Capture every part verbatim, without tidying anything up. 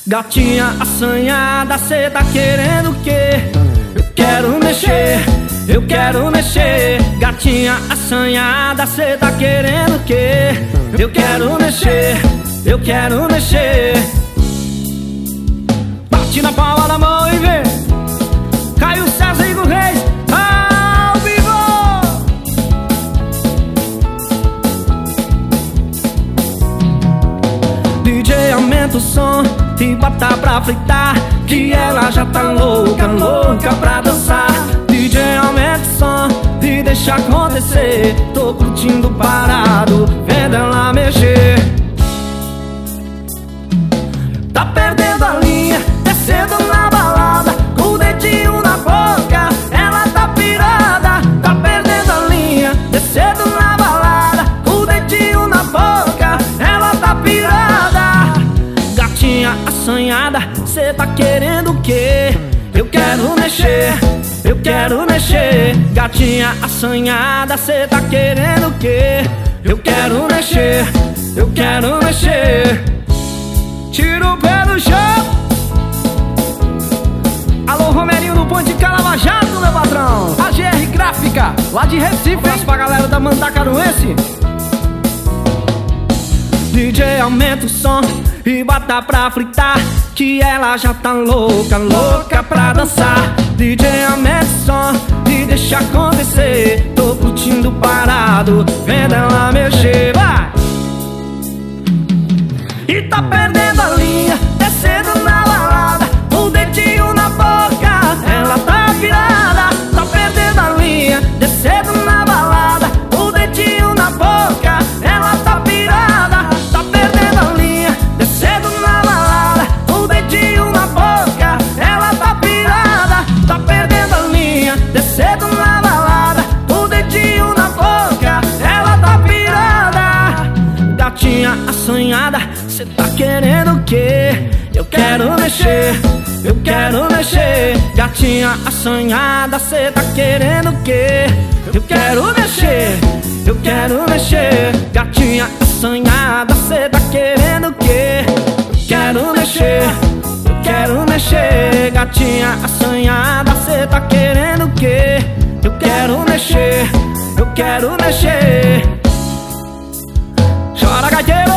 Gatinha assanhada, cê tá querendo o quê? Eu quero mexer, eu quero mexer. Gatinha assanhada, cê tá querendo o quê? Eu quero mexer, eu quero mexer. Bate na palma da mão e vem. Caio César e Igor Reis ao vivo. D J aumenta o som e bota pra fritar, que ela já tá louca, louca pra dançar. D J aumenta o som e deixa acontecer. Tô curtindo parado, vendo ela mexer. Tá perdendo a linha, descendo na balada, com o dedinho na boca, ela tá pirada. Tá perdendo a linha, descendo na balada, com o dedinho na boca, ela tá pirada. Gatinha assanhada, cê tá querendo o quê? Eu quero mexer, eu quero mexer. Gatinha assanhada, cê tá querendo o quê? Eu quero mexer, eu quero mexer. Tira o pé do chão. Alô, Romerinho do Ponte de Calavajato, meu patrão. A G R Gráfica, lá de Recife. Um abraço pra galera da Mandacaruense. D J aumenta o som e bota pra fritar, que ela já tá louca, louca pra dançar. D J aumenta o som e deixa acontecer. Tô curtindo parado, vendo ela mexer, vai! E tá perdendo a linha, descendo na balada, um dedinho na boca, ela tá virada. Tá perdendo a linha, descendo na balada, um dedinho na boca, ela tá pirada. Tá perdendo a linha, descendo na balada, um dedinho na boca, ela tá pirada. Tá perdendo a linha, descendo na balada, um dedinho na boca, ela tá pirada. Gatinha assanhada, cê tá querendo o quê? Eu quero mexer, eu quero mexer. Gatinha assanhada, cê tá querendo o quê? Eu quero mexer, eu quero mexer. Gatinha assanhada, cê tá querendo o quê? Eu quero mexer, eu quero mexer. Gatinha assanhada, cê tá querendo o quê? Eu quero mexer, eu quero mexer. Chora, gaiteiro!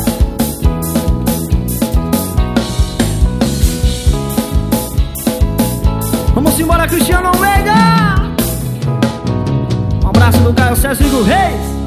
Vamos embora, Cristiano Almeida! Um abraço do Caio César e do Reis.